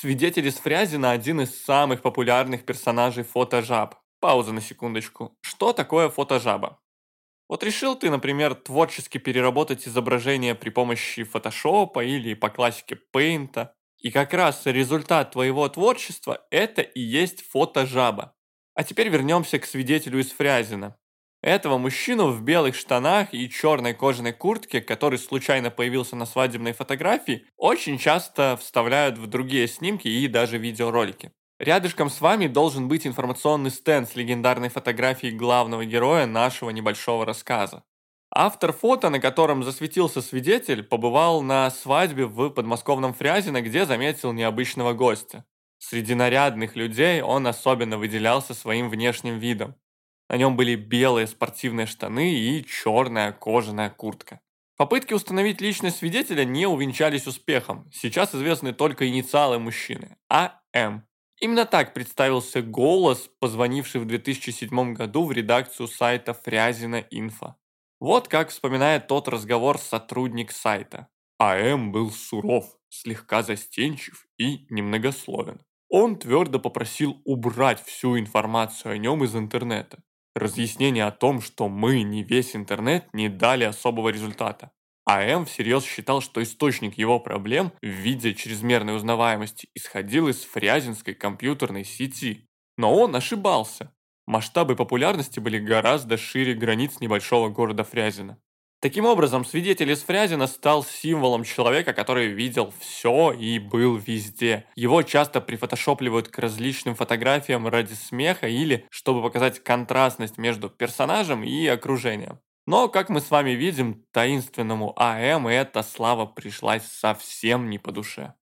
Свидетель из Фрязино – один из самых популярных персонажей фотожаб. Пауза на секундочку. Что такое фотожаба? Вот решил ты, например, творчески переработать изображение при помощи фотошопа или по классике пейнта. И как раз результат твоего творчества – это и есть фотожаба. А теперь вернемся к свидетелю из Фрязино. Этого мужчину в белых штанах и черной кожаной куртке, который случайно появился на свадебной фотографии, очень часто вставляют в другие снимки и даже видеоролики. Рядышком с вами должен быть информационный стенд с легендарной фотографией главного героя нашего небольшого рассказа. Автор фото, на котором засветился свидетель, побывал на свадьбе в подмосковном Фрязино, где заметил необычного гостя. Среди нарядных людей он особенно выделялся своим внешним видом. На нем были белые спортивные штаны и черная кожаная куртка. Попытки установить личность свидетеля не увенчались успехом. Сейчас известны только инициалы мужчины – А.М. Именно так представился голос, позвонивший в 2007 году в редакцию сайта Фрязино Инфо. Вот как вспоминает тот разговор сотрудник сайта. А.М. был суров, слегка застенчив и немногословен. Он твердо попросил убрать всю информацию о нем из интернета. Разъяснения о том, что мы не весь интернет, не дали особого результата. А.М. всерьез считал, что источник его проблем в виде чрезмерной узнаваемости исходил из фрязинской компьютерной сети. Но он ошибался. Масштабы популярности были гораздо шире границ небольшого города Фрязино. Таким образом, свидетель из Фрязино стал символом человека, который видел все и был везде. Его часто прифотошопливают к различным фотографиям ради смеха или чтобы показать контрастность между персонажем и окружением. Но, как мы с вами видим, таинственному АМ эта слава пришлась совсем не по душе.